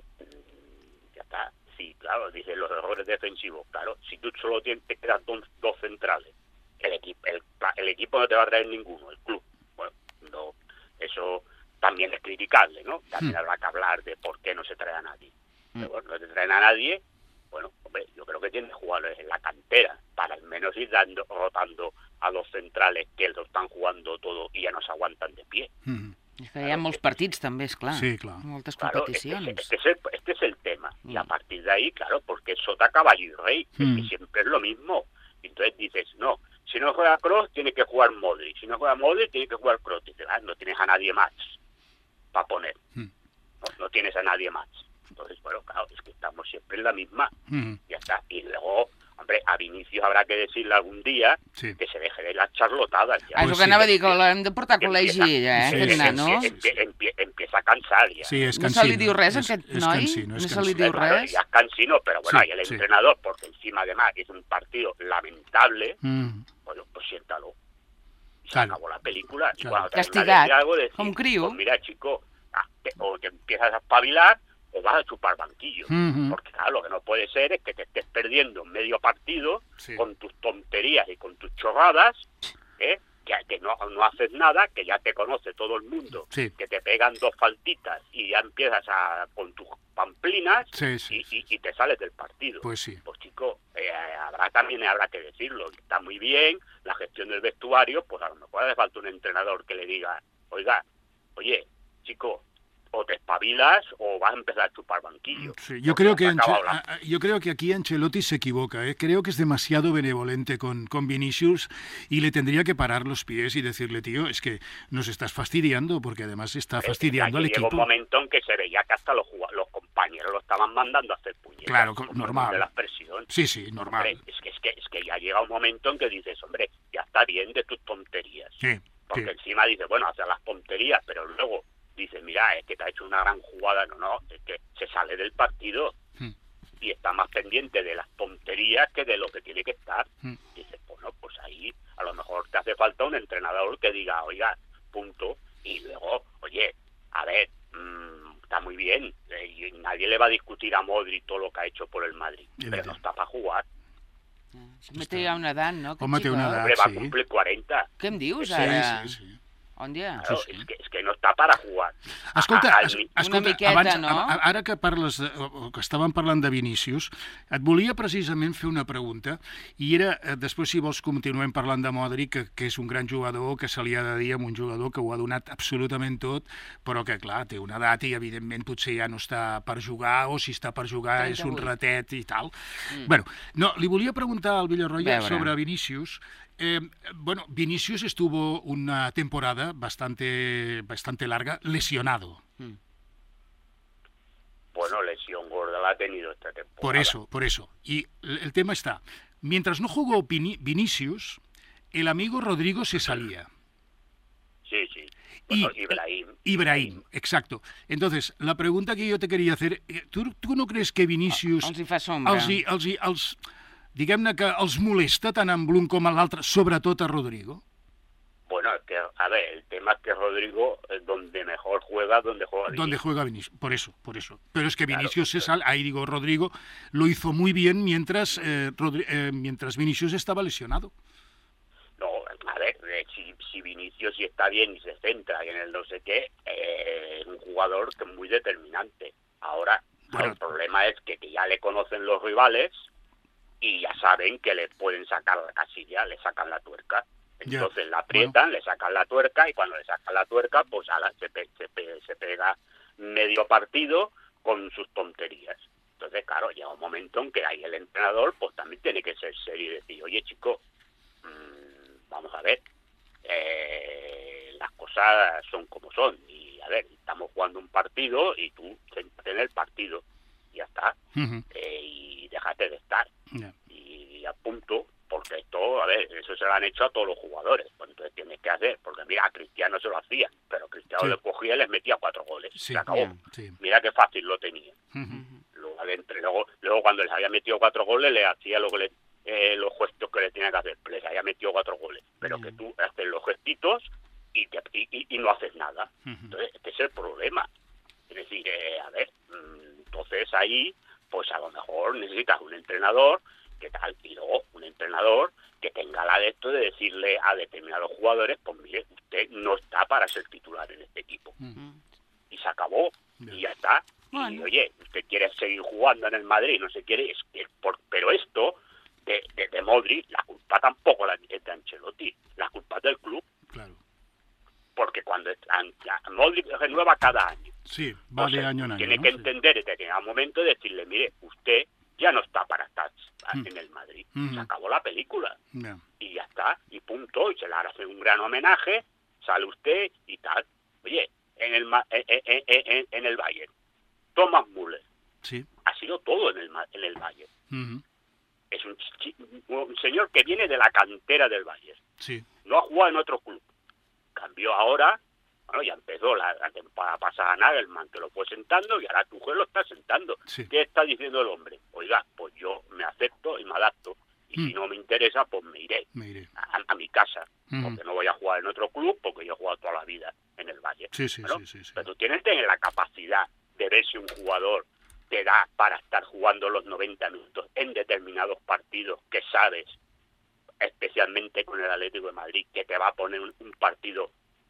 ya está, sí, claro, dicen los errores defensivos, claro, si tú solo tienes, te quedan dos, dos centrales, el equipo, el, el equipo no te va a traer ninguno, el club, bueno, no, eso también es criticable, ¿no? También mm. habrá que hablar de por qué no se trae a nadie. Mm. Pero bueno, no se traen a nadie, bueno, hombre, yo creo que tienen jugadores en la cantera, para al menos ir dando, rotando a los centrales que lo están jugando todo y ya no se aguantan de pie. Mm. És que hi ha molts partits també, és clar. Sí, clar. Moltes Claro, competicions. este, este, es el, este es el tema. Y a partir de ahí, claro, porque es sota, caballo y rey, es Mm. que siempre es lo mismo. Entonces dices, no, si no juega Kroos, tiene que jugar Modric. Si no juega Modric, tiene que jugar Kroos. Dices, ah, no tienes a nadie más para poner. Mm. No, no tienes a nadie más. Entonces, bueno, claro, es que estamos siempre en la misma. Mm. Ya está. Y luego, hombre, a Vinicius habrá que decirle algún día Sí. que se deje de las charlotadas. Ya. Ah, és el que anava a dir, que l'hem de portar a Que col·legi, empieza- ella, eh, sí, aquest sí, nano. Empie- empie- empie- empieza a cansar ya. Sí, és No se cansino. li diu res a és, aquest és noi? cansino, és No se li cansino. diu Claro, res? ya es cansino, pero bueno, Sí, y el sí. entrenador, porque encima además es un partido lamentable, Mm. bueno, pues siéntalo. Y se Claro. acabó la película. Y Claro. cuando tenga Castigat, que decir algo, decir, com criu. pues mira, chico, ah, te- o te empiezas a espabilar o vas a chupar banquillo. Mhm. Porque claro, lo que no puede ser es que te estés perdiendo medio partido Sí. con tus tonterías y con tus chorradas, ¿eh? que, que no, no haces nada, que ya te conoce todo el mundo, Sí. que te pegan dos faltitas y ya empiezas a con tus pamplinas Sí, sí, y, sí. y- y te sales del partido. Pues sí. Pues chico, eh, habrá también habrá que decirlo, está muy bien la gestión del vestuario, pues a lo mejor hace falta un entrenador que le diga, oiga, oye, chico, o te espabilas o vas a empezar a chupar banquillo. Sí, yo Porque creo se que acaba Anche- hablando. a- a- yo creo que aquí Ancelotti se equivoca, ¿eh? Creo que es demasiado benevolente con, con Vinicius y le tendría que parar los pies y decirle, tío, es que nos estás fastidiando porque además está Eh, fastidiando al aquí llegó equipo. un momento en que se veía que hasta los, jugua- los compañeros lo estaban mandando a hacer puñetas. Claro, co- con normal. perdón de la expresión. Sí, sí, normal. Hombre, es, que, es, que, es que ya llega un momento en que dices, hombre, ya está bien de tus tonterías. Sí, Porque sí. encima dices, bueno, hacer las tonterías, pero luego dices, mira, es que te ha hecho una gran jugada. No, no, es que se sale del partido Hmm. y está más pendiente de las tonterías que de lo que tiene que estar. Hmm. Dices, bueno, pues ahí a lo mejor te hace falta un entrenador que diga, oiga, punto. Y luego, oye, a ver, mmm, está muy bien, eh, y nadie le va a discutir a Modric todo lo que ha hecho por el Madrid, pero Evident. no está para jugar. També té ja una edat, no? aquest Home, té una xicot? edat. Hombre, va a sí. cumplir cuarenta. Què em dius, Sí, ara? sí, sí. On ja? Claro, Sí, sí. Es, que, es que no está para jugar. Escolta, A- a- es, al- escolta miqueta, abans, no? a- a- ara que parles de, o o que estàvem parlant de Vinícius, et volia precisament fer una pregunta, i era, eh, després si vols continuem parlant de Modric, que, que és un gran jugador, que se li ha de dir amb un jugador que ho ha donat absolutament tot, però que, clar, té una edat i, evidentment, potser ja no està per jugar, o si està per jugar és un trenta-vuit. ratet i tal. Mm. Bueno, no, li volia preguntar al Villarroya Veure. sobre Vinícius. Eh, bueno, Vinicius estuvo una temporada bastante, bastante larga lesionado. Bueno, lesión gorda la ha tenido esta temporada. Por eso, por eso. Y el el tema está, mientras no jugó Vini- Vinicius, el amigo Rodrigo se salía. Sí, sí. Y Bueno, Ibrahim. Ibrahim, exacto. Entonces, la pregunta que yo te quería hacer, eh, ¿tú, tú no crees que Vinicius... Els hi fa sombra. Els, hi- els, hi- els, diguem-ne que els molesta tant en l'un com en l'altre, sobretot a Rodrigo? Bueno, es que, a ver, el tema es que Rodrigo es donde mejor juega, donde juega Donde Vinicius. juega Vinicius, por eso, por eso. Pero es que Claro, Vinicius se claro. sale, ahí digo, Rodrigo lo hizo muy bien mientras, eh, Rodri- eh, mientras Vinicius estaba lesionado. No, a ver, eh, si, si Vinicius sí está bien y se centra en el no sé qué, eh, es un jugador que es muy determinante. Ahora, Bueno. el problema es que, que ya le conocen los rivales y ya saben que le pueden sacar la casilla, le sacan la tuerca. Ya. Entonces la aprietan, le sacan la tuerca y cuando le sacan la tuerca, pues ala, se, pe- se, pe- se pega medio partido con sus tonterías. Entonces, claro, llega un momento en que ahí el entrenador pues también tiene que ser serio y decir, oye, chico, mmm, vamos a ver, eh, las cosas son como son. Y a ver, estamos jugando un partido y tú céntrate en el partido. Y ya está. Ujú. Eh, y déjate de estar. Ya. Y a punto, porque esto, a ver, eso se lo han hecho a todos los jugadores. Pues entonces tienes que hacer, porque mira, a Cristiano se lo hacía, pero Cristiano Sí. le cogía y les metía cuatro goles. Sí, se acabó. ya, sí. Mira qué fácil lo tenía. Ujú. Luego, adentro, luego, luego cuando les había metido cuatro goles, le hacía lo que le- eh, los gestos que le tenía que hacer. Les había metido cuatro goles. Pero que tú haces los gestitos y, te- y, y- y no haces nada. Ujú. Entonces, este es el problema. Es decir, eh, a ver, mm, entonces ahí, pues a lo mejor necesitas un entrenador que tal, y luego un entrenador que tenga la de esto de decirle a determinados jugadores, pues mire, usted no está para ser titular en este equipo. Y se acabó, Ya. y ya está. Y Bueno. oye, usted quiere seguir jugando en el Madrid, no se quiere, es que por, pero esto de, de, de Modric, la culpa tampoco la es de Ancelotti, la culpa es del club. Claro. Porque cuando An- Modric renueva cada año. Sí, va de año en año. Tiene ¿no? que Sí. entender en determinado momento y decirle, mire, usted ya no está para estar Mm. en el Madrid. Mm. Se acabó la película. Yeah. Y ya está, y punto, y se le hace un gran homenaje, sale usted y tal. Oye, en el Ma- en, en, en, en el Bayern, Thomas Müller, Sí. ha sido todo en el, Ma- en el Bayern. Mm-hmm. Es un, chi- un señor que viene de la cantera del Bayern. Sí. No ha jugado en otro club. Cambió ahora, bueno, ya empezó la, la temporada pasada Nagelsmann, que lo fue sentando, y ahora Tuchel lo está sentando. Sí. ¿Qué está diciendo el hombre? Oiga, pues yo me acepto y me adapto, y Mm. si no me interesa, pues me iré Me iré. a, a mi casa, Mm. porque no voy a jugar en otro club, porque yo he jugado toda la vida en el Valle. Sí, sí, ¿no? sí, sí, sí. Pero tú tienes que tener la capacidad de ver si un jugador te da para estar jugando los noventa minutos en determinados partidos que sabes, especialmente con el Atlético de Madrid, que te va a poner un, un partido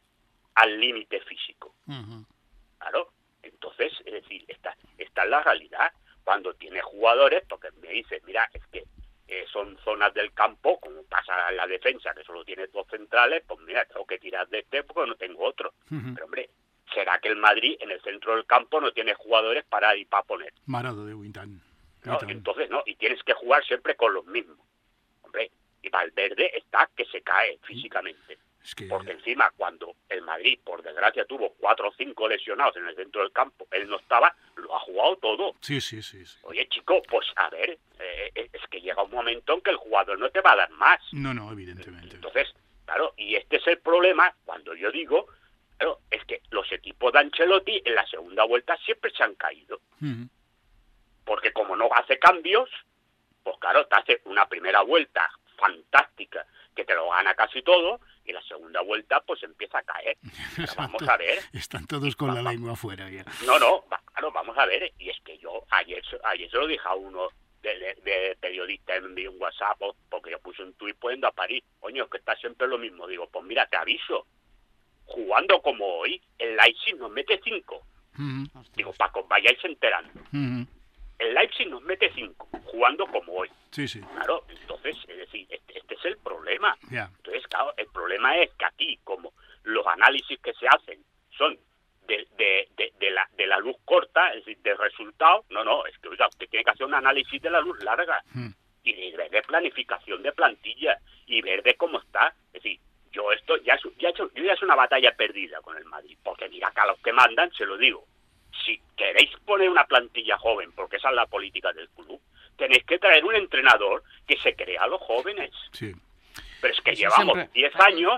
al límite físico. Mm-hmm. Claro, entonces, es decir, esta, esta es la realidad. Cuando tienes jugadores, porque me dices, mira, es que eh, son zonas del campo, como pasa en la defensa, que solo tienes dos centrales, pues mira, tengo que tirar de este porque no tengo otro. Mm-hmm. Pero hombre, ¿será que el Madrid en el centro del campo no tiene jugadores para ir para poner? Mare de Déu, i tant. I ¿No? tant. Entonces, no, y tienes que jugar siempre con los mismos. Hombre, y Valverde está que se cae físicamente. Es que... Porque encima, cuando el Madrid, por desgracia, tuvo cuatro o cinco lesionados en el centro del campo, él no estaba, lo ha jugado todo. Sí, sí, sí. sí. Oye, chico, pues a ver, eh, es que llega un momento en que el jugador no te va a dar más. No, no, evidentemente. Entonces, claro, y este es el problema, cuando yo digo, claro, es que los equipos de Ancelotti en la segunda vuelta siempre se han caído. Mm-hmm. Porque como no hace cambios, pues claro, te hace una primera vuelta fantástica, que te lo gana casi todo, y la segunda vuelta pues empieza a caer. Pero vamos a ver. Están todos con la lengua afuera ya. No, no, va, claro, vamos a ver. Y es que yo ayer, ayer se lo dije a uno de, de, de periodista en un WhatsApp, porque yo puse un tuit poniendo a París. Coño, que está siempre lo mismo. Digo, pues mira, te aviso. Jugando como hoy, el Leipzig nos mete cinco. Mm-hmm. Digo, para que os vayáis enterando. Mm-hmm. El Leipzig nos mete cinco, jugando como hoy. Sí, sí. Claro, entonces, es decir, este, este es el problema. Yeah. Entonces, claro, el problema es que aquí, como los análisis que se hacen son de, de, de, de, la, de la luz corta, es decir, de resultado, no, no, es que oiga, usted tiene que hacer un análisis de la luz larga Mm. y de ver de planificación de plantilla y ver de cómo está. Es decir, yo esto ya, es- ya, he hecho- yo ya es una batalla perdida con el Madrid, porque mira que a los que mandan, se lo digo, si queréis poner una plantilla joven, porque esa es la política del club, tenéis que traer un entrenador que se crea a los jóvenes. Sí. Pero es que Eso llevamos siempre- diez años,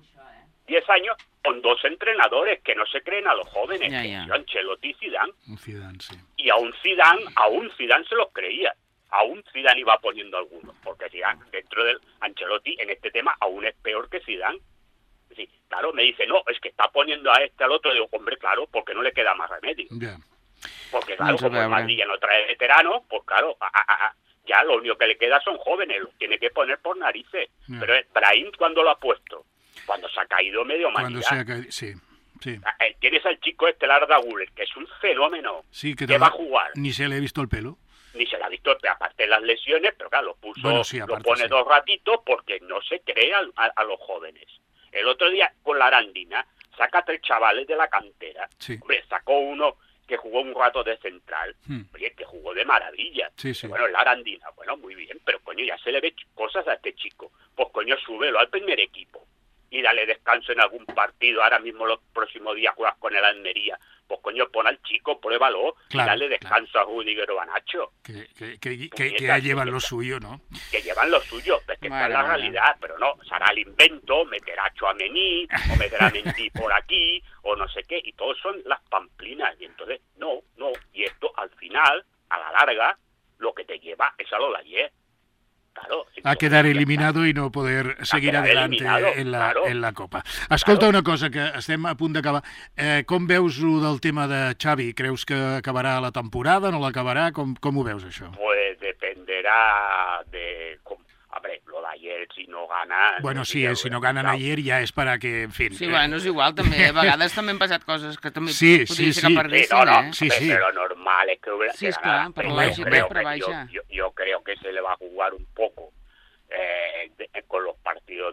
diez años con dos entrenadores que no se creen a los jóvenes, Ya, que ya. son Ancelotti y Zidane, Un Zidane, sí. y a un Zidane, a un Zidane se los creía, a un Zidane iba poniendo algunos, porque Zidane, dentro del Ancelotti, en este tema, aún es peor que Zidane. Es decir, claro, me dice, no, es que está poniendo a este al otro, digo, hombre, claro, porque no le queda más remedio. Ja. Porque claro, Vamos a como el veure. Madrid ya no trae veteranos, pues claro, a, a, a, ya lo único que le queda son jóvenes, los tiene que poner por narices. Ya. Pero eh, Brahim, ¿cuándo lo ha puesto? Cuando se ha caído medio Cuando humanidad. sea que... Sí, sí. Eh, Tienes al chico este, Arda Güler, que es un fenómeno, Sí, que que te va a va- jugar. Ni se le ha visto el pelo. Ni se le ha visto, aparte de las lesiones, pero claro, lo puso, Bueno, sí, lo aparte, pone sí. dos ratitos porque no se cree a, a, a los jóvenes. El otro día con la Arandina saca tres chavales de la cantera. Sí. Hombre, sacó uno que jugó un rato de central, Hmm. oye, que jugó de maravilla. Sí, sí. Bueno, la Arandina, bueno, muy bien, pero coño, ya se le ve ch- cosas a este chico. Pues coño, súbelo al primer equipo y dale descanso en algún partido. Ahora mismo los próximos días juegas con el Almería. Pues coño, pon al chico, pruébalo Claro, y dale descanso a Rudiger o a Nacho, Que, que, que, que, que Puñetas, ya llevan lo puñetas. suyo, ¿no? que llevan lo suyo, es que esta Mare es la meva. realidad, pero no, será el invento, meterá a Tchouaméni, o meterá a Mendy por aquí, o no sé qué, y todos son las pamplinas, y entonces, no, no, y esto al final, a la larga, lo que te lleva es a lo de ayer. Claro, A entonces, quedar ya eliminado i no poder seguir quedar adelante eliminado, en la, claro. en la Copa. Escolta Claro. una cosa, que estem a punt d'acabar. Eh, com veus lo del tema de Xavi? Creus que acabarà la temporada, no l'acabarà? Com, com ho veus, això? Pues dependerá de... cómo- A ver, lo de ayer, si no gana... Bueno, sí, ya eh, si no lo- ganen claro. ayer ja és para que, en fin... Sí, eh, bueno, és igual, també. A vegades també han passat coses que també Sí, podria sí, ser sí. que perdessin, Sí, no, no, eh? Sí, hombre, sí. pero lo normal es que hubiera Sí, que esclar, ganar, per pero lògica, yo creo per que- yo, baixa. yo, yo creo que se le va a jugar un poco eh, de- con los partidos de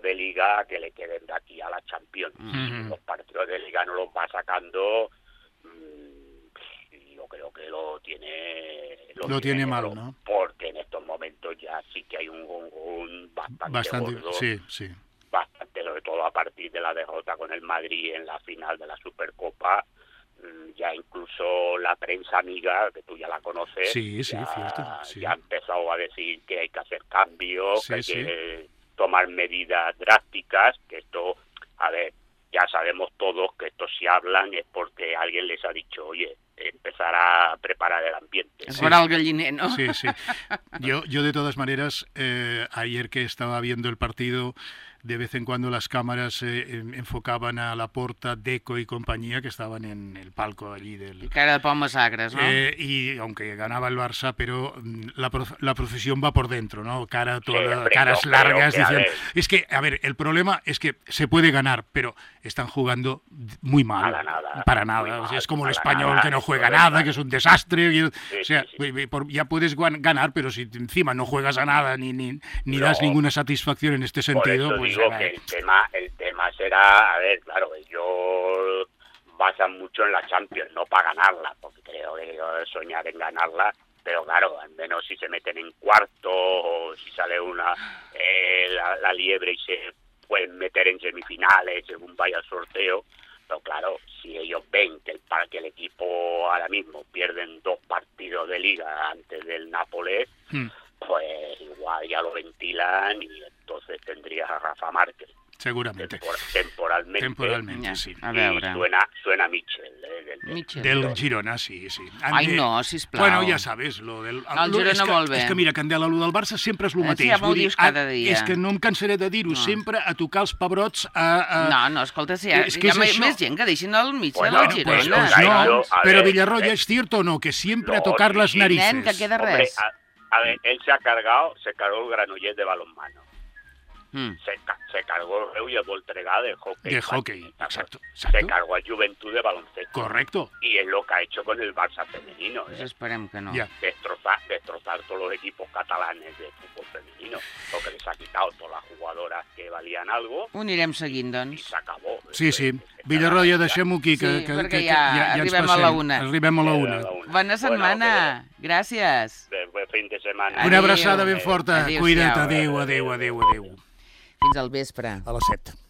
de Liga que le queden de aquí a la Champions. Mm. Los partidos de Liga no los va sacando, mmm, yo creo que lo tiene... Lo, lo tiene, tiene mal, ¿no? Porque en estos momentos ya sí que hay un gongón bastante, bastante gordo. Sí, sí. Bastante, sobre todo a partir de la derrota con el Madrid en la final de la Supercopa. Ya incluso la prensa amiga, que tú ya la conoces, sí, sí, ya, cierto, sí. ya ha empezado a decir que hay que hacer cambios, sí, que hay sí. que tomar medidas drásticas, que esto, a ver, ya sabemos todos que esto si hablan es porque alguien les ha dicho, oye, empezar a preparar el ambiente. Es para el galliner, ¿no? Sí, sí. Yo, yo de todas maneras, eh, ayer que estaba viendo el partido, de vez en cuando las cámaras eh, enfocaban a Laporta, Deco y compañía, que estaban en el palco allí del... Y cara de Palmas Agres, ¿no? Eh, y aunque ganaba el Barça, pero la, prof, la profesión va por dentro, ¿no? Cara toda, sí, hombre, caras no, largas. Que, diciendo, es que, a ver, el problema es que se puede ganar, pero están jugando muy mal. Para nada. Para nada. Mal, o sea, es como el español nada, que no juega nada, que es un desastre. Y, sí, o sea, sí, sí. Por, ya puedes ganar, pero si encima no juegas a nada ni, ni, ni no. das ninguna satisfacción en este sentido, pues... Digo que el tema, el tema será, a ver, claro, ellos basan mucho en la Champions, no para ganarla, porque creo que ellos soñar en ganarla, pero claro, al menos si se meten en cuarto o si sale una eh, la, la liebre y se pueden meter en semifinales según vaya el sorteo, pero claro, si ellos ven que el, que el equipo ahora mismo pierden dos partidos de Liga antes del Nápoles, hmm. pues igual ya lo ventilan y entonces tendrías a Rafa Márquez. Seguramente. Tempor temporalmente. Temporalmente, ja, sí. A veure. Y suena, suena Michel. Eh, del, Michel. Del Girona, sí, sí. Ai, de... no, sisplau. Bueno, ja sabes, lo del... El Girona és que, molt bé. És que mira, Candela, lo del Barça sempre és el mateix. Sí, ja m'ho dius cada dia. És que no em cansaré de dir-ho, no. sempre a tocar els pebrots a... a... No, no, escolta, si hi ha, hi ha més això. gent que deixin el Michel bueno, al Girona. Pues, pues no, pero Villarroya, ¿es cierto o no? Que siempre no, a tocar las sí, narices. Nen, que queda Hombre, res. A, a ver, él se ha cargado, se cargó el Granollers de balonmano. Mm. Se, se cargó el Reus y el Voltregà de hockey. De hockey, exacto, exacto. Se cargó a Juventud de baloncesto. Correcto. Y es lo que ha hecho con el Barça femenino. Pues ¿eh? esperem que no. Ya. Destrozar, destrozar todos los equipos catalanes de fútbol femenino. Lo que les ha quitado todas las jugadoras que valían algo. Ho anirem seguint, doncs. I s'acabó. Sí, sí. Villarroya, deixem-ho aquí. Que, sí, que, perquè que, ja, ja, ja arribem a la una. Arribem a la una. Bona setmana. Bueno, gràcies. Buen fin de semana. Una abraçada ben forta. Adéu, Cuida't. Adéu, adéu, adéu, adéu. Fins al vespre. A les set.